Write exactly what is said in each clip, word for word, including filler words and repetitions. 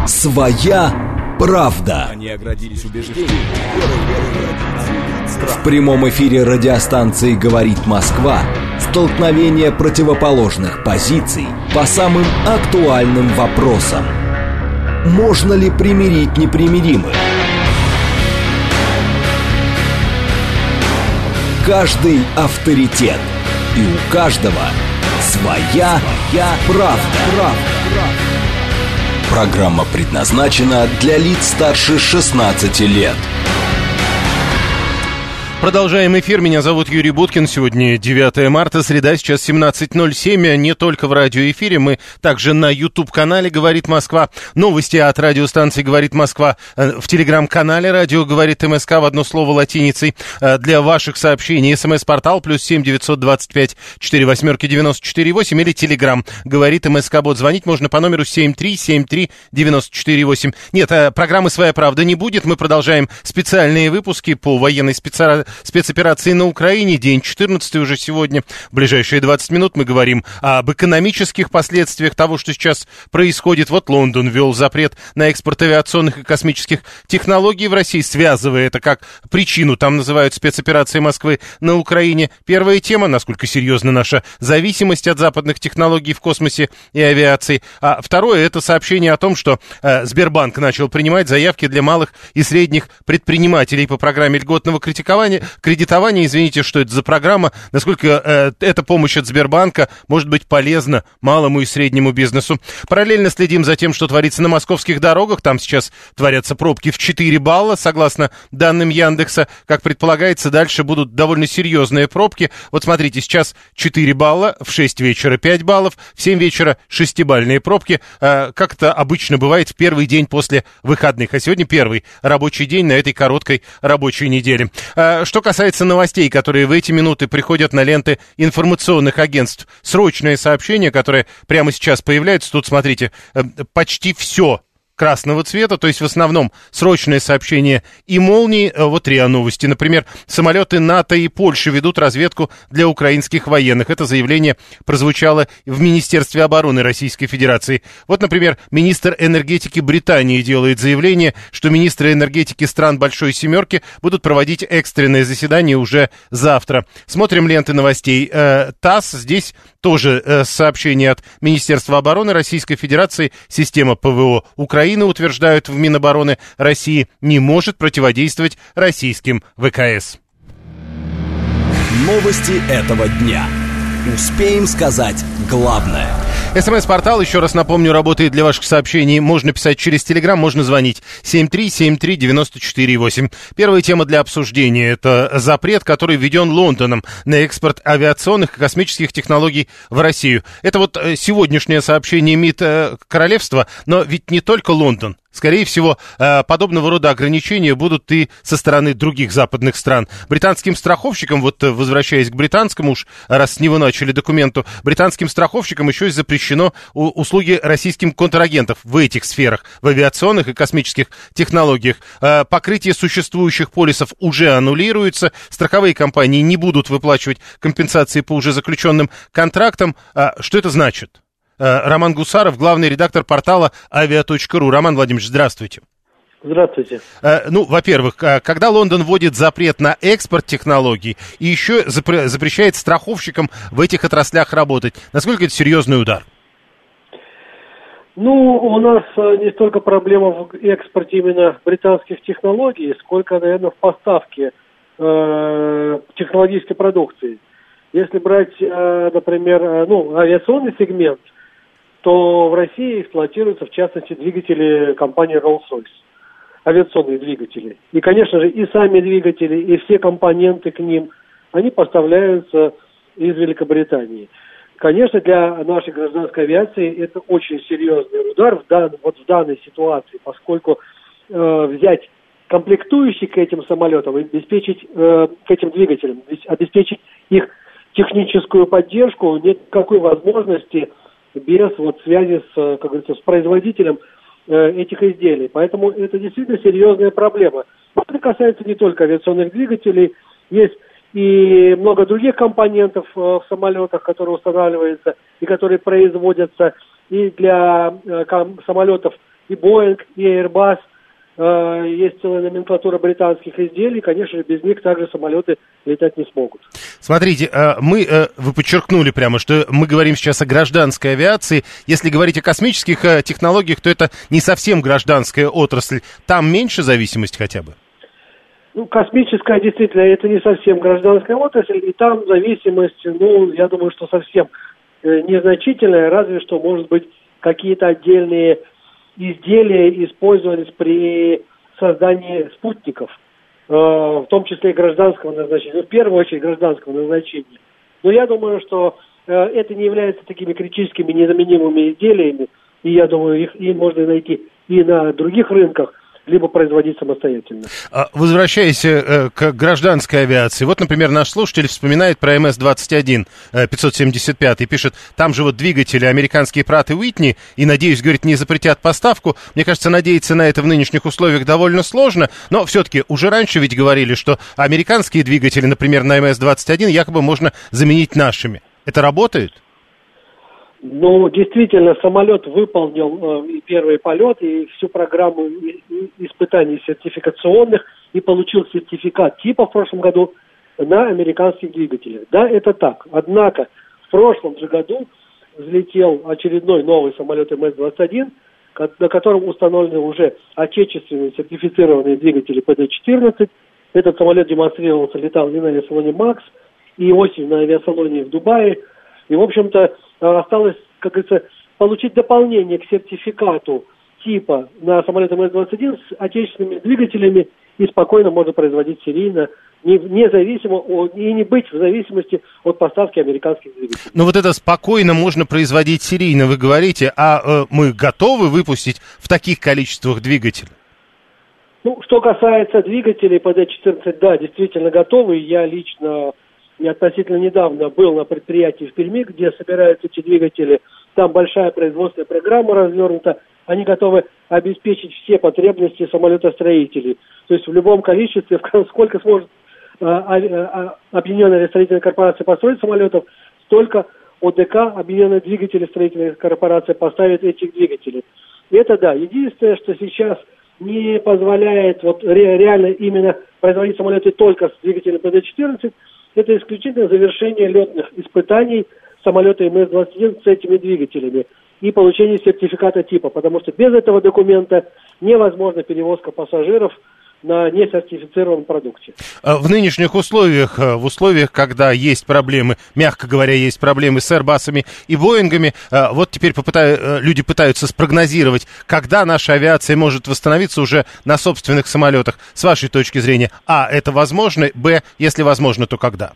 Своя правда. Они оградились убеждением. В прямом эфире радиостанции «Говорит Москва» столкновение противоположных позиций по самым актуальным вопросам. Можно ли примирить непримиримых? Каждый авторитет. И у каждого своя, своя правда. правда. Программа предназначена для лиц старше шестнадцати лет. Продолжаем эфир. Меня зовут Юрий Буткин. Сегодня девятое марта, среда, сейчас семнадцать ноль семь. Не только в радиоэфире, мы также на YouTube-канале «Говорит Москва». Новости от радиостанции «Говорит Москва» в телеграм-канале «Радио говорит МСК» в одно слово латиницей. Для ваших сообщений СМС-портал плюс семь девятьсот двадцать пять четыре восьмерки девяносто четыре восемь или телеграм «Говорит МСК-бот». Звонить можно по номеру семь три семь три девяносто четыре восемь. Нет, программы «Своя правда» не будет. Мы продолжаем специальные выпуски по военной специальности. Спецоперации на Украине, день четырнадцатый уже сегодня. В ближайшие двадцать минут мы говорим об экономических последствиях того, что сейчас происходит. Вот Лондон ввел запрет на экспорт авиационных и космических технологий в России, связывая это как причину, там называют спецоперации Москвы на Украине. Первая тема, насколько серьезна наша зависимость от западных технологий в космосе и авиации. А второе, это сообщение о том, что э, Сбербанк начал принимать заявки для малых и средних предпринимателей по программе льготного кредитования. Кредитование, извините, что это за программа, насколько э, эта помощь от Сбербанка может быть полезна малому и среднему бизнесу. Параллельно следим за тем, что творится на московских дорогах. Там сейчас творятся пробки в четыре балла, согласно данным Яндекса. Как предполагается, дальше будут довольно серьезные пробки. Вот смотрите, сейчас четыре балла, в шесть вечера пять баллов, в семь вечера шестибалльные пробки. Э, как это обычно бывает в первый день после выходных. А сегодня первый рабочий день на этой короткой рабочей неделе. Э, Что касается новостей, которые в эти минуты приходят на ленты информационных агентств, срочное сообщение, которое прямо сейчас появляется, тут, смотрите, почти все красного цвета, то есть в основном срочное сообщение и молнии. Вот РИА Новости. Например, самолеты НАТО и Польши ведут разведку для украинских военных. Это заявление прозвучало в Министерстве обороны Российской Федерации. Вот, например, министр энергетики Британии делает заявление, что министры энергетики стран Большой Семерки будут проводить экстренное заседание уже завтра. Смотрим ленты новостей. Э, ТАСС, здесь тоже э, сообщение от Министерства обороны Российской Федерации. Система ПВО Украины, утверждают в Минобороны России, не может противодействовать российским ВКС. Новости этого дня. Успеем сказать главное. СМС-портал, еще раз напомню, работает для ваших сообщений. Можно писать через Телеграм, можно звонить. семь три семь три девяносто четыре восемь. Первая тема для обсуждения – это запрет, который введен Лондоном на экспорт авиационных и космических технологий в Россию. Это вот сегодняшнее сообщение МИД Королевства, но ведь не только Лондон. Скорее всего, подобного рода ограничения будут и со стороны других западных стран. Британским страховщикам, вот возвращаясь к британскому, уж раз с него начали документу, британским страховщикам еще и запрещено услуги российским контрагентов в этих сферах, в авиационных и космических технологиях. Покрытие существующих полисов уже аннулируется, страховые компании не будут выплачивать компенсации по уже заключенным контрактам. Что это значит? Роман Гусаров, главный редактор портала авиа точка ру. Роман Владимирович, здравствуйте. Здравствуйте. Ну, во-первых, когда Лондон вводит запрет на экспорт технологий и еще запрещает страховщикам в этих отраслях работать, насколько это серьезный удар? Ну, у нас не столько проблема в экспорте именно британских технологий, сколько, наверное, в поставке э, технологической продукции. Если брать, э, например, ну, авиационный сегмент, то в России эксплуатируются, в частности, двигатели компании Rolls-Royce, авиационные двигатели. И, конечно же, и сами двигатели, и все компоненты к ним, они поставляются из Великобритании. Конечно, для нашей гражданской авиации это очень серьезный удар в, дан, вот в данной ситуации, поскольку э, взять комплектующие к этим самолетам, обеспечить э, к этим двигателям, обеспечить их техническую поддержку, нет никакой возможности без вот связи с, как говорится, с производителем э, этих изделий. Поэтому это действительно серьезная проблема. Это касается не только авиационных двигателей, есть и много других компонентов э, в самолетах, которые устанавливаются и которые производятся и для э, ком- самолетов и Boeing, и Airbus, э, есть целая номенклатура британских изделий, конечно же, без них также самолеты летать не смогут. Смотрите, мы, вы подчеркнули прямо, что мы говорим сейчас о гражданской авиации. Если говорить о космических технологиях, то это не совсем гражданская отрасль. Там меньше зависимость хотя бы? Ну, космическая, действительно, это не совсем гражданская отрасль, и там зависимость, ну, я думаю, что совсем незначительная, разве что, может быть, какие-то отдельные изделия использовались при создании спутников, э, в том числе и гражданского назначения, ну, в первую очередь гражданского назначения. Но я думаю, что э, это не является такими критическими, незаменимыми изделиями, и я думаю, их и можно найти и на других рынках, либо производить самостоятельно. Возвращаясь э, к гражданской авиации, вот, например, наш слушатель вспоминает про эм эс двадцать один пятьсот семьдесят пять и пишет, там же вот двигатели американские Pratt и Whitney, и, надеюсь, говорит, не запретят поставку. Мне кажется, надеяться на это в нынешних условиях довольно сложно, но все-таки уже раньше ведь говорили, что американские двигатели, например, на эм эс двадцать один якобы можно заменить нашими. Это работает? Ну, действительно, самолет выполнил э, первый полет и всю программу испытаний сертификационных и получил сертификат типа в прошлом году на американских двигателях. Да, это так. Однако в прошлом же году взлетел очередной новый самолет эм эс двадцать один, на котором установлены уже отечественные сертифицированные двигатели пэ дэ четырнадцать. Этот самолет демонстрировался, летал не на авиасалоне МАКС и осенью на авиасалоне в Дубае. И, в общем-то, осталось, как говорится, получить дополнение к сертификату типа на самолет эм эс двадцать один с отечественными двигателями, и спокойно можно производить серийно, независимо и не быть в зависимости от поставки американских двигателей. Ну вот это спокойно можно производить серийно, вы говорите, а э, мы готовы выпустить в таких количествах двигателей? Ну, что касается двигателей пэ дэ четырнадцать, да, действительно готовы. Я лично... Я относительно недавно был на предприятии в Перми, где собираются эти двигатели. Там большая производственная программа развернута. Они готовы обеспечить все потребности самолетостроителей. То есть в любом количестве, сколько сможет Объединенная авиастроительная корпорация построить самолетов, столько о дэ ка, Объединенная двигателей строительная корпорация, поставит этих двигателей. И это да. Единственное, что сейчас не позволяет вот ре- реально именно производить самолеты только с двигателем пэ дэ четырнадцать, это исключительно завершение летных испытаний самолета эм эс двадцать один с этими двигателями и получение сертификата типа, потому что без этого документа невозможна перевозка пассажиров на несертифицированном продукте. В нынешних условиях, в условиях, когда есть проблемы, мягко говоря, есть проблемы с Airbus'ами и Боингами, вот теперь попытаю, люди пытаются спрогнозировать, когда наша авиация может восстановиться уже на собственных самолетах. С вашей точки зрения, а, это возможно, б, если возможно, то когда?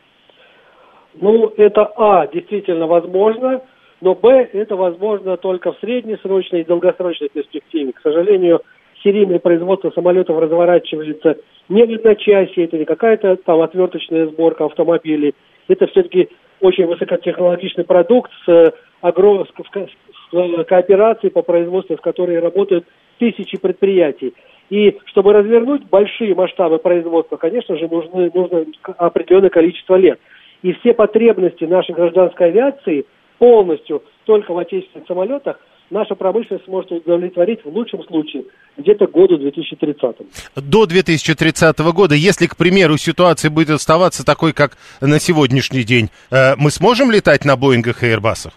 Ну, это а, действительно возможно, но б, это возможно только в среднесрочной и долгосрочной перспективе. К сожалению, серийное производство самолетов разворачивается не в одночасье, это не какая-то там отверточная сборка автомобилей, это все-таки очень высокотехнологичный продукт с, огром... с кооперацией по производству, в которой работают тысячи предприятий. И чтобы развернуть большие масштабы производства, конечно же, нужны, нужно определенное количество лет. И все потребности нашей гражданской авиации полностью только в отечественных самолетах наша промышленность сможет удовлетворить в лучшем случае где-то к году две тысячи тридцатому. До две тысячи тридцатого года, если, к примеру, ситуация будет оставаться такой, как на сегодняшний день, мы сможем летать на Боингах и Airbus'ах?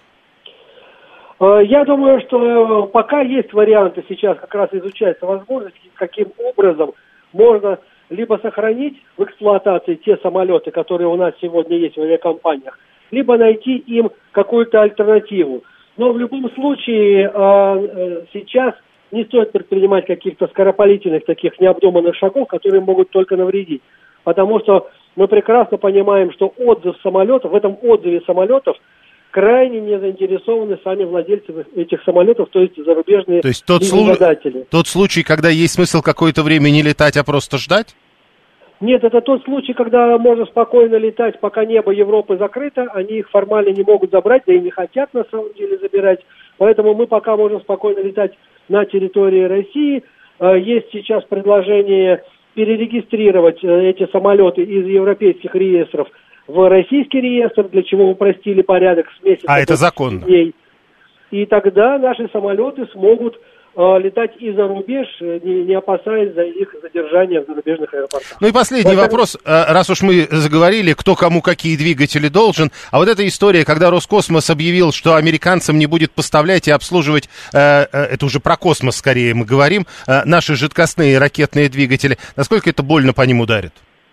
Я думаю, что пока есть варианты, сейчас как раз изучается возможность, каким образом можно либо сохранить в эксплуатации те самолеты, которые у нас сегодня есть в авиакомпаниях, либо найти им какую-то альтернативу. Но в любом случае э, э, сейчас не стоит предпринимать каких-то скоропалительных, таких необдуманных шагов, которые могут только навредить. Потому что мы прекрасно понимаем, что отзыв самолетов, в этом отзыве самолетов крайне не заинтересованы сами владельцы этих самолетов, то есть зарубежные то есть тот летодатели. Слу... Тот случай, когда есть смысл какое-то время не летать, а просто ждать? Нет, это тот случай, когда можно спокойно летать, пока небо Европы закрыто, они их формально не могут забрать, да и не хотят на самом деле забирать. Поэтому мы пока можем спокойно летать на территории России. Есть сейчас предложение перерегистрировать эти самолеты из европейских реестров в российский реестр, для чего упростили порядок с месяца. А это законно? Дней. И тогда наши самолеты смогут э, летать и за рубеж, не, не опасаясь за их задержания в зарубежных аэропортах. Ну и последний вот вопрос, это... раз уж мы заговорили, кто кому какие двигатели должен, а вот эта история, когда Роскосмос объявил, что американцам не будет поставлять и обслуживать, э, э, это уже про космос скорее мы говорим, э, наши жидкостные ракетные двигатели, насколько это больно по ним ударит?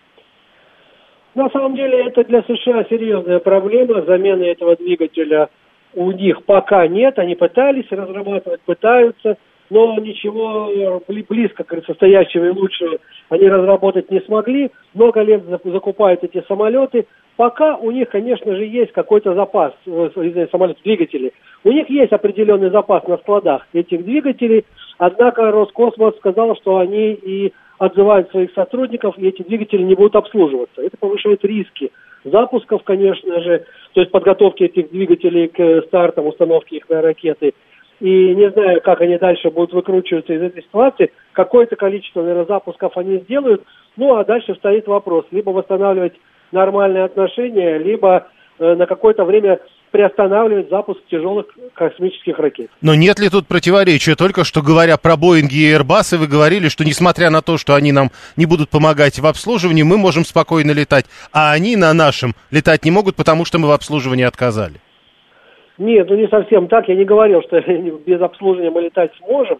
На самом деле это для США серьезная проблема, замены этого двигателя у них пока нет, они пытались разрабатывать, пытаются, но ничего близко к состоящего и лучшего они разработать не смогли. Много лет закупают эти самолеты. Пока у них, конечно же, есть какой-то запас самолетов, двигателей. У них есть определенный запас на складах этих двигателей, однако Роскосмос сказал, что они и отзывают своих сотрудников, и эти двигатели не будут обслуживаться. Это повышает риски запусков, конечно же, то есть подготовки этих двигателей к стартам, установке их на ракеты. И не знаю, как они дальше будут выкручиваться из этой ситуации. Какое-то количество, наверное, запусков они сделают. Ну, а дальше стоит вопрос. Либо восстанавливать нормальные отношения, либо э, на какое-то время приостанавливать запуск тяжелых космических ракет. Но нет ли тут противоречия? Только что говоря про Боинги и Airbus, вы говорили, что несмотря на то, что они нам не будут помогать в обслуживании, мы можем спокойно летать, а они на нашем летать не могут, потому что мы в обслуживании отказали. Нет, ну не совсем так. Я не говорил, что без обслуживания мы летать сможем.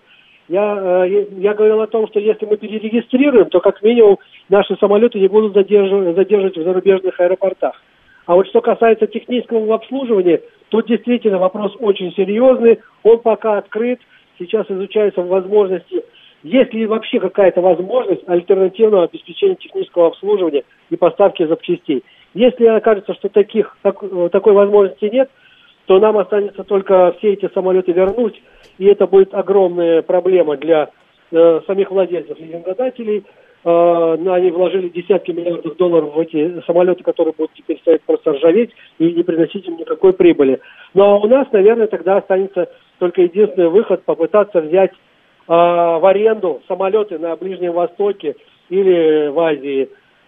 Я, я говорил о том, что если мы перерегистрируем, то как минимум наши самолеты не будут задерживать, задерживать в зарубежных аэропортах. А вот что касается технического обслуживания, тут действительно вопрос очень серьезный, он пока открыт, сейчас изучаются возможности, есть ли вообще какая-то возможность альтернативного обеспечения технического обслуживания и поставки запчастей. Если окажется, что таких, так, такой возможности нет, то нам останется только все эти самолеты вернуть, и это будет огромная проблема для э, самих владельцев лизингодателей. Они вложили десятки миллиардов долларов в эти самолеты, которые будут теперь стоять просто ржаветь и не приносить им никакой прибыли. Но у нас, наверное, тогда останется только единственный выход — попытаться взять э, в аренду самолеты на Ближнем Востоке или в Азии.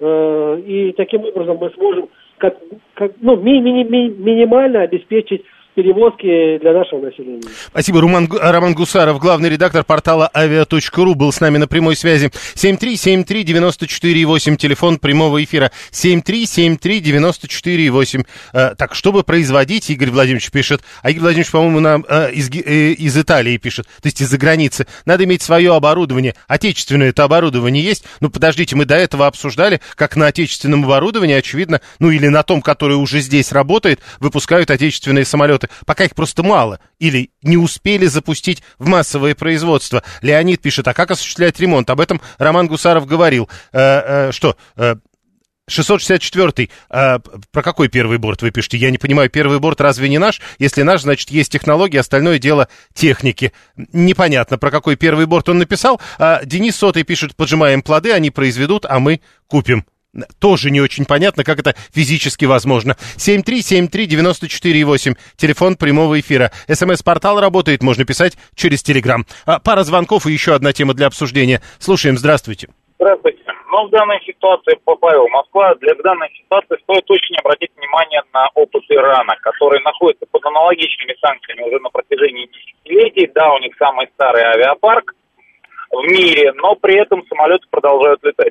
Э, и таким образом мы сможем как, как, ну, ми- ми- ми- минимально обеспечить перевозки для нашего населения. Спасибо. Роман, Роман Гусаров, главный редактор портала авиа точка ру, был с нами на прямой связи. семь три семь три девяносто четыре восемь, телефон прямого эфира. семь три семь три девяносто четыре восемь. Э, так, чтобы производить, Игорь Владимирович пишет, а Игорь Владимирович, по-моему, нам э, из, э, из Италии пишет, то есть из-за границы. Надо иметь свое оборудование. Отечественное это оборудование есть? Ну, подождите, мы до этого обсуждали, как на отечественном оборудовании, очевидно, ну или на том, который уже здесь работает, выпускают отечественные самолеты. Пока их просто мало. Или не успели запустить в массовое производство. Леонид пишет, а как осуществлять ремонт? Об этом Роман Гусаров говорил. Э, э, что? Э, шестьсот шестьдесят четвёртый. Э, про какой первый борт вы пишете? Я не понимаю, первый борт разве не наш? Если наш, значит, есть технологии, остальное дело техники. Непонятно, про какой первый борт он написал. Э, Денис Сотый пишет, поджимаем плоды, они произведут, а мы купим. Тоже не очень понятно, как это физически возможно. семь три семь три девяносто четыре восемь, телефон прямого эфира. СМС-портал работает, можно писать через Телеграм. А, пара звонков и еще одна тема для обсуждения. Слушаем, здравствуйте. Здравствуйте. Ну, в данной ситуации, Павел, Москва, для данной ситуации стоит очень обратить внимание на опыт Ирана, который находится под аналогичными санкциями уже на протяжении десятилетий. Да, у них самый старый авиапарк в мире, но при этом самолеты продолжают летать.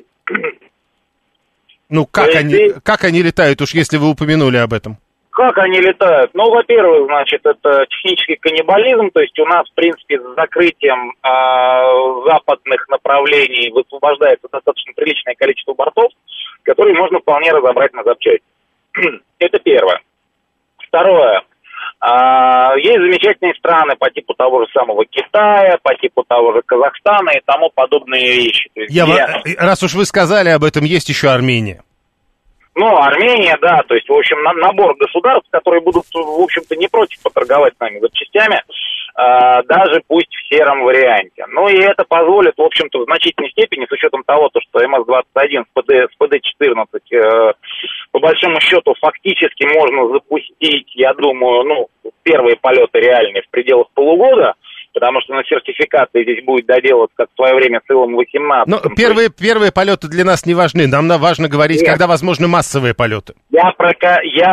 Ну, как они, как они летают, уж если вы упомянули об этом? Как они летают? Ну, во-первых, значит, это технический каннибализм, то есть у нас, в принципе, с закрытием э, западных направлений высвобождается достаточно приличное количество бортов, которые можно вполне разобрать на запчасти. Это первое. Второе. Э, есть замечательные страны по типу того же самого Китая, по типу того же Казахстана и тому подобные вещи. То есть, Я, где... Раз уж вы сказали об этом, есть еще Армения. Ну, Армения, да, то есть, в общем, на, набор государств, которые будут, в общем-то, не против поторговать с нами запчастями, э, даже пусть в сером варианте. Ну, и это позволит, в общем-то, в значительной степени, с учетом того, то, что эм эс двадцать один с пэ дэ четырнадцать, э, по большому счету, фактически можно запустить, я думаю, ну, первые полеты реальные в пределах полугода, потому что на сертификации здесь будет доделываться, как в свое время с Ил восемнадцать. Но первые, первые полеты для нас не важны, нам важно говорить, Нет. когда возможны массовые полеты. Я про, я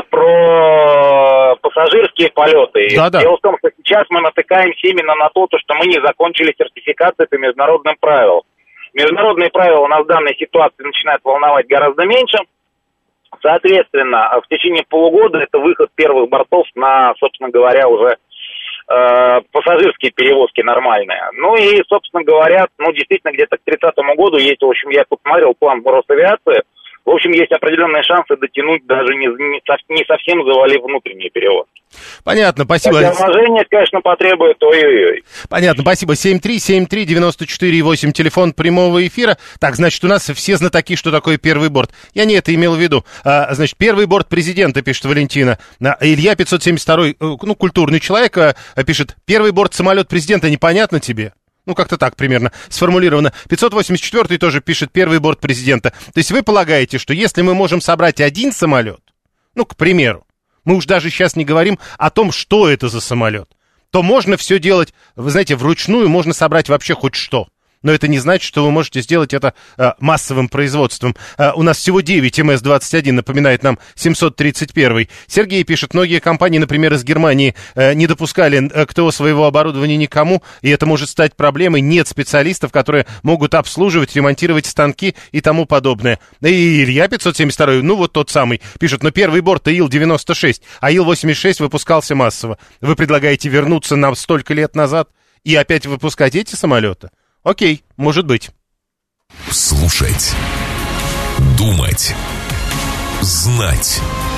про пассажирские полеты. Да-да. Дело в том, что сейчас мы натыкаемся именно на то, что мы не закончили сертификацию по международным правилам. Международные правила у нас в данной ситуации начинают волновать гораздо меньше. Соответственно, в течение полугода это выход первых бортов на, собственно говоря, уже э, пассажирские перевозки нормальные. Ну и, собственно говоря, ну действительно где-то к тридцатому году есть, в общем, я тут смотрел план Росавиации, в общем, есть определенные шансы дотянуть, даже не, не, не совсем завалив внутренние перевозки. Понятно, спасибо. Хотя вложение, конечно, потребует ой-ой-ой. Понятно, спасибо. семь три семь три девяносто четыре восемь, телефон прямого эфира. Так, значит, у нас все знатоки, что такое первый борт. Я не это имел в виду. А, значит, первый борт президента, пишет Валентина. А, Илья пятьсот семьдесят второй, ну, культурный человек, а, пишет, первый борт самолет президента, непонятно тебе? Ну, как-то так примерно сформулировано. пятьсот восемьдесят четвёртый тоже пишет первый борт президента. То есть вы полагаете, что если мы можем собрать один самолет, ну, к примеру, мы уж даже сейчас не говорим о том, что это за самолет, то можно все делать, вы знаете, вручную, можно собрать вообще хоть что. Но это не значит, что вы можете сделать это э, массовым производством. Э, у нас всего девять эм эс двадцать один, напоминает нам семьсот тридцать один. Сергей пишет, многие компании, например, из Германии, э, не допускали э, КТО своего оборудования никому, и это может стать проблемой. Нет специалистов, которые могут обслуживать, ремонтировать станки и тому подобное. И Илья пятьсот семьдесят два, ну вот тот самый, пишет, но первый борт Ил девяносто шесть, а Ил восемьдесят шесть выпускался массово. Вы предлагаете вернуться на столько лет назад и опять выпускать эти самолеты? Окей, может быть. Слушать, думать, знать.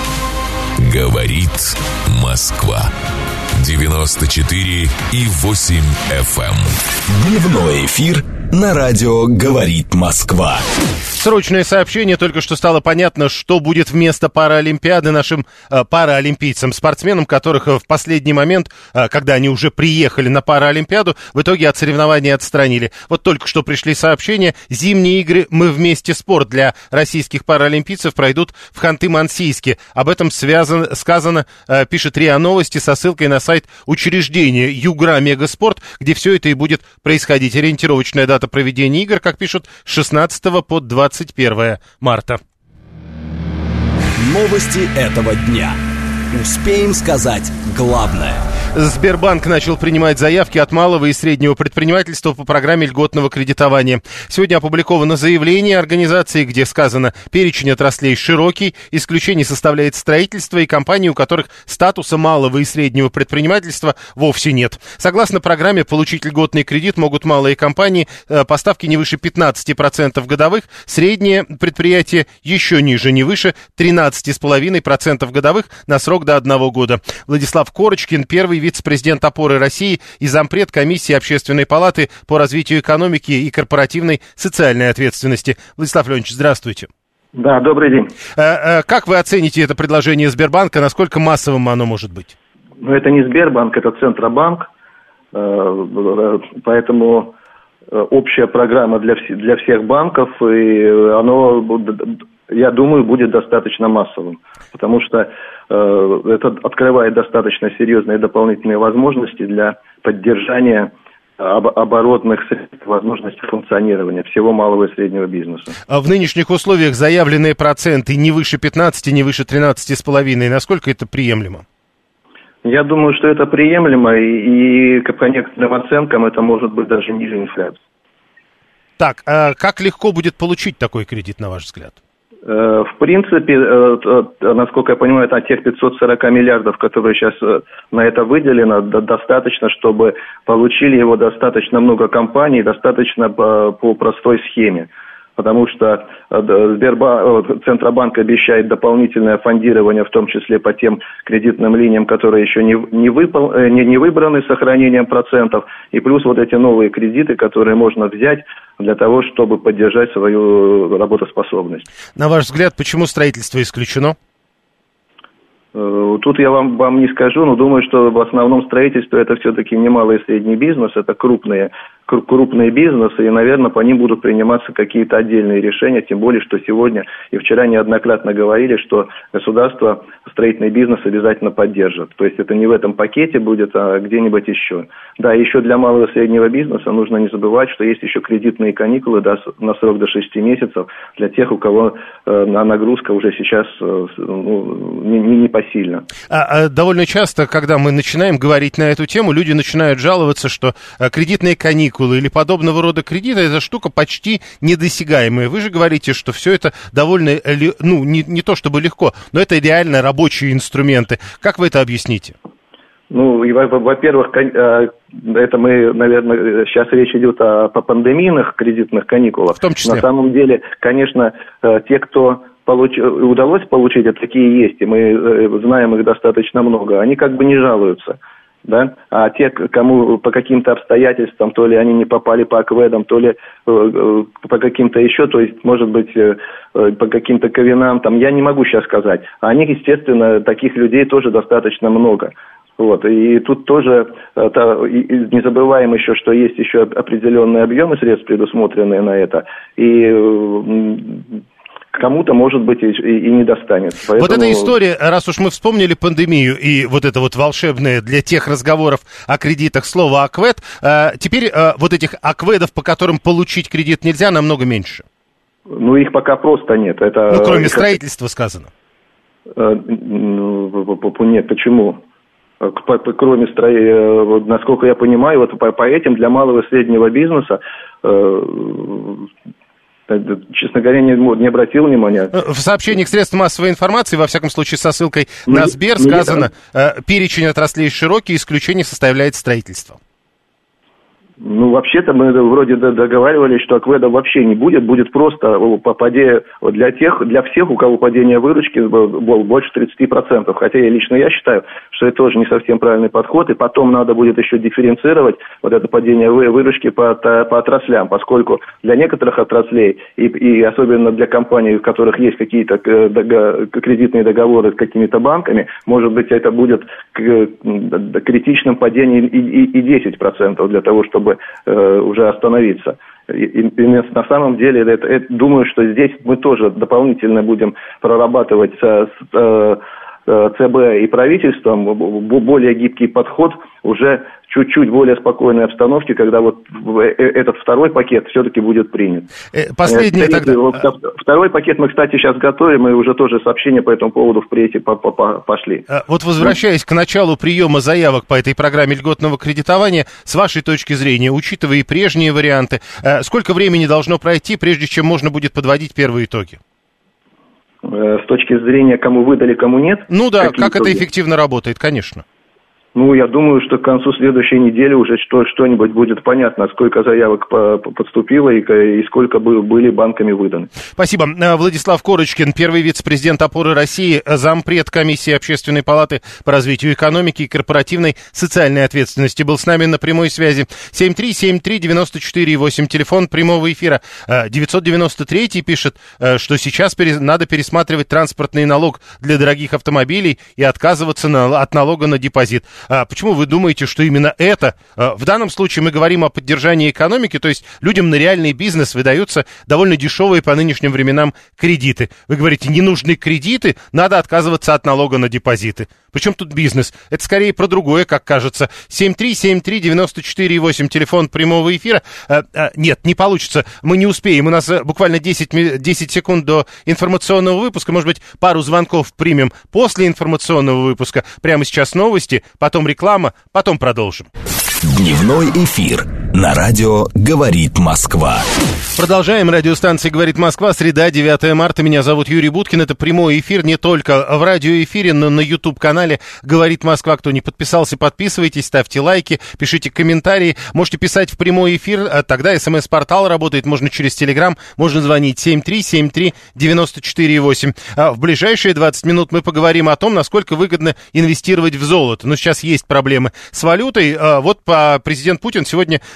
Говорит Москва. девяносто четыре и восемь эф эм. Дневной эфир на радио «Говорит Москва». Срочное сообщение. Только что стало понятно, что будет вместо Паралимпиады нашим э, паралимпийцам, спортсменам, которых в последний момент, э, когда они уже приехали на Паралимпиаду, в итоге от соревнований отстранили. Вот только что пришли сообщения. Зимние игры «Мы вместе спорт» для российских паралимпийцев пройдут в Ханты-Мансийске. Об этом связано, сказано, э, пишет РИА Новости со ссылкой на сайт учреждения Югра Мегаспорт, где все это и будет происходить. Ориентировочная дата проведения игр, как пишут, с шестнадцатого по двадцать первое марта. Новости этого дня. Успеем сказать главное. Сбербанк начал принимать заявки от малого и среднего предпринимательства по программе льготного кредитования. Сегодня опубликовано заявление организации, где сказано, перечень отраслей широкий, исключение составляет строительство и компании, у которых статуса малого и среднего предпринимательства вовсе нет. Согласно программе, получить льготный кредит могут малые компании, поставки не выше пятнадцать процентов годовых, среднее предприятие еще ниже, не выше тринадцать целых пять десятых процента годовых на срок до одного года. Владислав Корочкин, первый вице-президент «Опоры России» и зампред комиссии Общественной палаты по развитию экономики и корпоративной социальной ответственности. Владислав Леонидович, здравствуйте. Да, добрый день. Как вы оцените это предложение Сбербанка? Насколько массовым оно может быть? Ну, это не Сбербанк, это Центробанк. Поэтому общая программа для, вс- для всех банков, и оно, я думаю, будет достаточно массовым. Потому что э, это открывает достаточно серьезные дополнительные возможности для поддержания об, оборотных средств, возможности функционирования всего малого и среднего бизнеса. А в нынешних условиях заявленные проценты не выше пятнадцати, не выше тринадцати с половиной. Насколько это приемлемо? Я думаю, что это приемлемо, и, и по некоторым оценкам это может быть даже ниже инфляции. Так, а как легко будет получить такой кредит, на ваш взгляд? В принципе, насколько я понимаю, от тех пятьсот сорок миллиардов, которые сейчас на это выделено, достаточно, чтобы получили его достаточно много компаний, достаточно по, по простой схеме. Потому что Сбербанк, Центробанк обещает дополнительное фондирование, в том числе по тем кредитным линиям, которые еще не, не, выпол, не, не выбраны с сохранением процентов, и плюс вот эти новые кредиты, которые можно взять для того, чтобы поддержать свою работоспособность. На ваш взгляд, почему строительство исключено? Тут я вам, вам не скажу, но думаю, что в основном строительство это все-таки не малый и средний бизнес, это крупные крупные бизнесы, и, наверное, по ним будут приниматься какие-то отдельные решения, тем более, что сегодня и вчера неоднократно говорили, что государство строительный бизнес обязательно поддержит. То есть это не в этом пакете будет, а где-нибудь еще. Да, еще для малого и среднего бизнеса нужно не забывать, что есть еще кредитные каникулы да, на срок до шести месяцев для тех, у кого э, нагрузка уже сейчас э, ну, не, не непосильна. А, а довольно часто, когда мы начинаем говорить на эту тему, люди начинают жаловаться, что а, кредитные каникулы или подобного рода кредиты — это штука почти недосягаемая. Вы же говорите, что все это довольно, ну, не, не то чтобы легко, но это реально рабочие инструменты. Как вы это объясните? Ну, во-первых, это мы, наверное, сейчас речь идет о пандемийных кредитных каникулах. В том числе. На самом деле, конечно, те, кто получ... удалось получить, это такие есть, и мы знаем их достаточно много, они как бы не жалуются. Да? А те, кому по каким-то обстоятельствам, то ли они не попали по АКВЭДам, то ли э, по каким-то еще, то есть, может быть, э, по каким-то ковинам, там, я не могу сейчас сказать. А они, естественно, таких людей тоже достаточно много. Вот. И тут тоже это, и, не забываем еще, что есть еще определенные объемы средств, предусмотренные на это. И э, кому-то, может быть, и, и не достанется. Поэтому... Вот эта история, раз уж мы вспомнили пандемию и вот это вот волшебное для тех разговоров о кредитах слово АКВЭД, э, теперь э, вот этих АКВЭДов, по которым получить кредит нельзя, намного меньше. Ну, их пока просто нет. Это... Ну, кроме строительства сказано. Нет, почему? Кроме строительства, насколько я понимаю, вот по, по этим для малого и среднего бизнеса, честно говоря, не, не обратил внимания. В сообщениях средств массовой информации, во всяком случае со ссылкой ну, на Сбер, ну, сказано, э, перечень отраслей широкий, исключение составляет строительство. Ну, вообще-то мы вроде договаривались, что АКВЭДа вообще не будет, будет просто падение для тех, для всех, у кого падение выручки больше тридцать процентов. Хотя я лично я считаю, что это тоже не совсем правильный подход, и потом надо будет еще дифференцировать вот это падение выручки по, по отраслям, поскольку для некоторых отраслей, и, и особенно для компаний, у которых есть какие-то кредитные договоры с какими-то банками, может быть, это будет критичным падением и, и, и десять процентов для того, чтобы э, уже остановиться. И, и на самом деле, это, это, думаю, что здесь мы тоже дополнительно будем прорабатывать с, с ЦБ и правительством более гибкий подход уже чуть-чуть более спокойной обстановке, когда вот этот второй пакет все-таки будет принят. Последний тогда... Второй пакет мы, кстати, сейчас готовим, и уже тоже сообщения по этому поводу в прессе пошли. Вот возвращаясь к началу приема заявок по этой программе льготного кредитования, с вашей точки зрения, учитывая и прежние варианты, сколько времени должно пройти, прежде чем можно будет подводить первые итоги? С точки зрения, кому выдали, кому нет? Ну да, как итоги? Это эффективно работает, конечно. Ну, я думаю, что к концу следующей недели уже что, что-нибудь будет понятно, сколько заявок по, подступило и, и сколько были банками выданы. Спасибо. Владислав Корочкин, первый вице-президент «Опоры России», зампред комиссии Общественной палаты по развитию экономики и корпоративной социальной ответственности, был с нами на прямой связи. семь три семь три девять четыре восемь, телефон прямого эфира. девятьсот девяносто три пишет, что сейчас пере, надо пересматривать транспортный налог для дорогих автомобилей и отказываться на, от налога на депозит. А почему вы думаете, что именно это? В данном случае мы говорим о поддержании экономики, то есть людям на реальный бизнес выдаются довольно дешевые по нынешним временам кредиты. Вы говорите, не нужны кредиты, надо отказываться от налога на депозиты. Причем тут бизнес? Это скорее про другое, как кажется. семь три семь три девять четыре восемь, телефон прямого эфира. А, а, нет, не получится, мы не успеем. У нас буквально десять, десять секунд до информационного выпуска. Может быть, пару звонков примем после информационного выпуска. Прямо сейчас новости, потом реклама, потом продолжим. Дневной эфир на радио «Говорит Москва». Продолжаем. Радиостанция «Говорит Москва». Среда, девятое марта. Меня зовут Юрий Буткин. Это прямой эфир не только в радиоэфире, но на YouTube-канале «Говорит Москва». Кто не подписался, подписывайтесь, ставьте лайки, пишите комментарии. Можете писать в прямой эфир. Тогда СМС-портал работает. Можно через Телеграм. Можно звонить семь три семь три девять четыре восемь. В ближайшие двадцать минут мы поговорим о том, насколько выгодно инвестировать в золото. Но сейчас есть проблемы с валютой. Вот президент Путин сегодня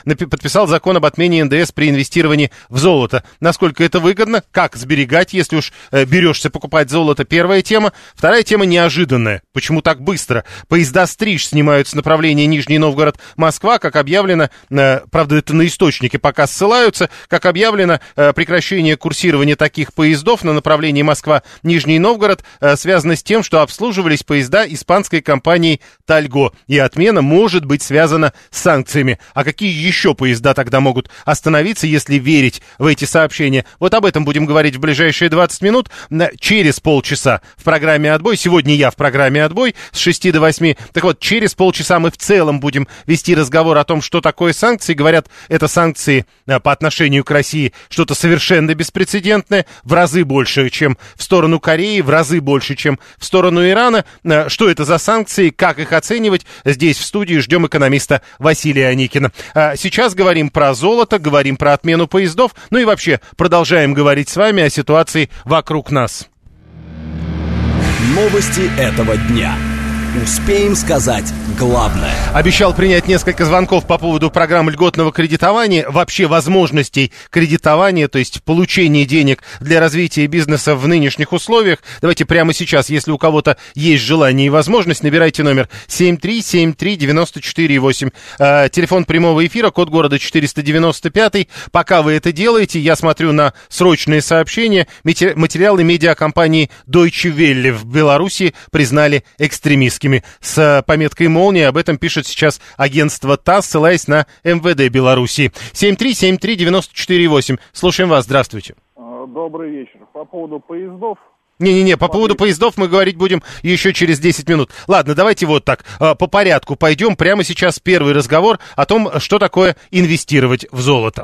подписал закон об отмене эн дэ эс при инвестировании в золото. Насколько это выгодно? Как сберегать, если уж э, берешься покупать золото? Первая тема. Вторая тема неожиданная. Почему так быстро? Поезда «Стриж» снимают с направления Нижний Новгород-Москва, как объявлено, э, правда, это на источники пока ссылаются, как объявлено, э, прекращение курсирования таких поездов на направлении Москва-Нижний Новгород э, связано с тем, что обслуживались поезда испанской компании «Тальго», и отмена может быть связана с санкциями. А какие еще поезда тогда могут остановиться, если верить в эти сообщения? Вот об этом будем говорить в ближайшие двадцать минут. Через полчаса в программе «Отбой». Сегодня я в программе «Отбой» с шести до восьми. Так вот, через полчаса мы в целом будем вести разговор о том, что такое санкции. Говорят, это санкции по отношению к России что-то совершенно беспрецедентное, в разы больше, чем в сторону Кореи, в разы больше, чем в сторону Ирана. Что это за санкции, как их оценивать? Здесь в студии ждем экономиста Василия Аникина. Сейчас говорим про золото, говорим про отмену поездов, ну и вообще продолжаем говорить с вами о ситуации вокруг нас. Новости этого дня. Успеем сказать главное. Обещал принять несколько звонков по поводу программы льготного кредитования, вообще возможностей кредитования, то есть получения денег для развития бизнеса в нынешних условиях. Давайте прямо сейчас, если у кого-то есть желание и возможность, набирайте номер семь три семь три девять четыре восемь. Э, телефон прямого эфира, код города четыреста девяносто пять. Пока вы это делаете, я смотрю на срочные сообщения. Материалы медиакомпании Deutsche Welle в Беларуси признали экстремистскими. С пометкой «Молния». Об этом пишет сейчас агентство ТАСС, ссылаясь на эм вэ дэ Беларуси. семь три семь три девять четыре восемь. Слушаем вас. Здравствуйте. Добрый вечер. По поводу поездов. Не-не-не, по поводу поездов мы говорить будем еще через десять минут. Ладно, давайте вот так, по порядку пойдем. Прямо сейчас первый разговор о том, что такое инвестировать в золото.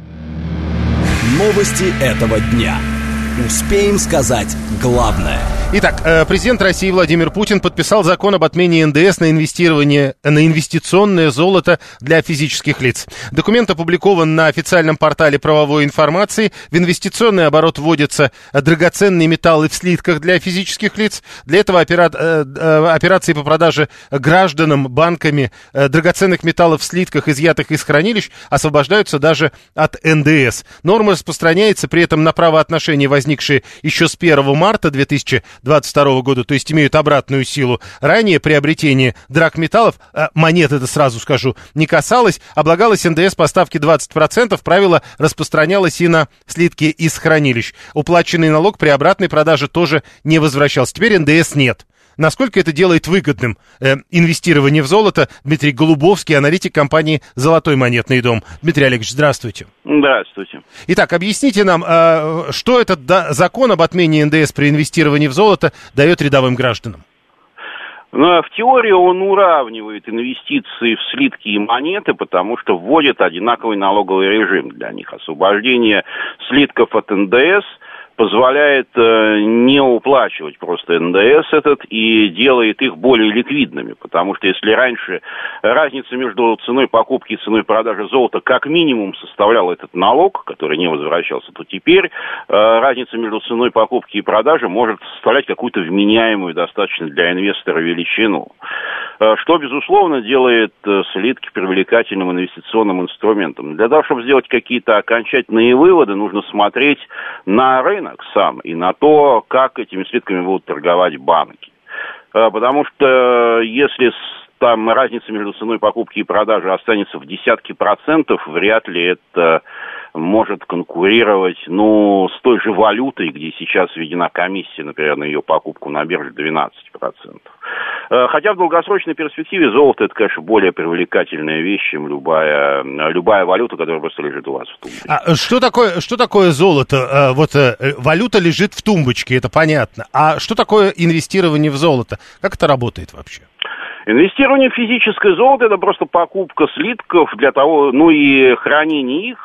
Новости этого дня. Успеем сказать главное. Итак, президент России Владимир Путин подписал закон об отмене эн дэ эс на инвестирование, на инвестиционное золото для физических лиц. Документ опубликован на официальном портале правовой информации. В инвестиционный оборот вводятся драгоценные металлы в слитках для физических лиц. Для этого опера... операции по продаже гражданам банками драгоценных металлов в слитках, изъятых из хранилищ, освобождаются даже от эн дэ эс. Норма распространяется при этом на правоотношения, возникшие еще с первого марта две тысячи двадцать второго года, то есть имеют обратную силу. Ранее приобретение драгметаллов, монет, это сразу скажу, не касалось, облагалось эн дэ эс по ставке двадцать процентов, правило распространялось и на слитки из хранилищ. Уплаченный налог при обратной продаже тоже не возвращался. Теперь эн дэ эс нет. Насколько это делает выгодным э, инвестирование в золото? Дмитрий Голубовский, аналитик компании «Золотой монетный дом». Дмитрий Олегович, здравствуйте. Здравствуйте. Итак, объясните нам, э, что этот да, закон об отмене эн дэ эс при инвестировании в золото дает рядовым гражданам? Ну, в теории он уравнивает инвестиции в слитки и монеты, потому что вводит одинаковый налоговый режим для них. Освобождение слитков от эн дэ эс позволяет э, не уплачивать просто эн дэ эс этот и делает их более ликвидными, потому что если раньше разница между ценой покупки и ценой продажи золота как минимум составляла этот налог, который не возвращался, то теперь э, разница между ценой покупки и продажи может составлять какую-то вменяемую достаточно для инвестора величину, э, что, безусловно, делает э, слитки привлекательным инвестиционным инструментом. Для того, чтобы сделать какие-то окончательные выводы, нужно смотреть на рынок сам и на то, как этими слитками будут торговать банки. Потому что если там разница между ценой покупки и продажи останется в десятки процентов, вряд ли это может конкурировать, ну, с той же валютой, где сейчас введена комиссия, например, на ее покупку на бирже двенадцать процентов. Хотя в долгосрочной перспективе золото — это, конечно, более привлекательная вещь, чем любая, любая валюта, которая просто лежит у вас в тумбочке. А что такое, что такое золото? Вот валюта лежит в тумбочке, это понятно. А что такое инвестирование в золото? Как это работает вообще? Инвестирование в физическое золото — это просто покупка слитков для того, ну и хранение их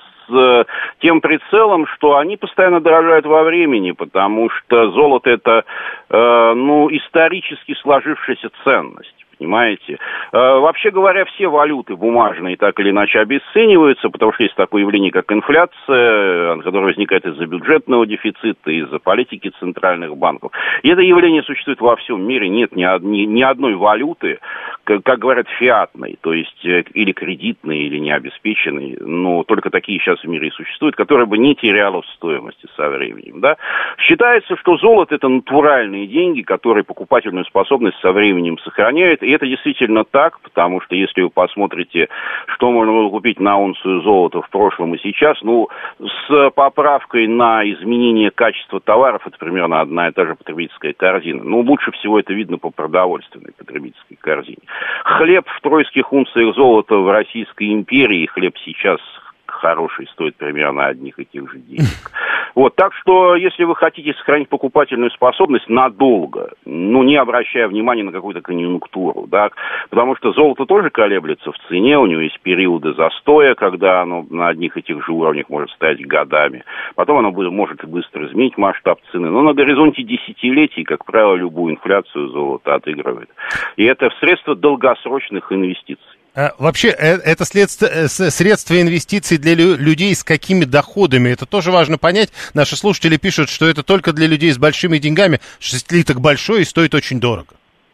с тем прицелом, что они постоянно дорожают во времени, потому что золото — это, э, ну, исторически сложившаяся ценность. понимаете? Вообще говоря, все валюты бумажные так или иначе обесцениваются, потому что есть такое явление, как инфляция, которая возникает из-за бюджетного дефицита, из-за политики центральных банков. И это явление существует во всем мире. Нет ни, ни, ни одной валюты, как, как говорят, фиатной, то есть или кредитной, или необеспеченной, но только такие сейчас в мире и существуют, которая бы не теряла в стоимости со временем. Да? Считается, что золото – это натуральные деньги, которые покупательную способность со временем сохраняют. И это действительно так, потому что если вы посмотрите, что можно было купить на унцию золота в прошлом и сейчас, ну, с поправкой на изменение качества товаров, это примерно одна и та же потребительская корзина. Ну, лучше всего это видно по продовольственной потребительской корзине. Хлеб в тройских унциях золота в Российской империи, хлеб сейчас хороший, стоит примерно одних и тех же денег. Вот, так что, если вы хотите сохранить покупательную способность надолго, ну, не обращая внимания на какую-то конъюнктуру, да, потому что золото тоже колеблется в цене, у него есть периоды застоя, когда оно на одних и тех же уровнях может стоять годами, потом оно будет, может и быстро изменить масштаб цены, но на горизонте десятилетий, как правило, любую инфляцию золото отыгрывает. И это средство долгосрочных инвестиций. Вообще, это средство, средство инвестиций для людей с какими доходами? Это тоже важно понять. Наши слушатели пишут, что это только для людей с большими деньгами, что слиток большой и стоит очень дорого.